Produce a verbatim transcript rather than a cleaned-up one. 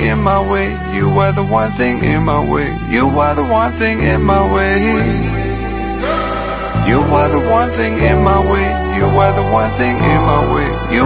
in my way. You are the one thing in my way. You are the one thing in my way. You are the one thing in my way. You are the one thing in my way. You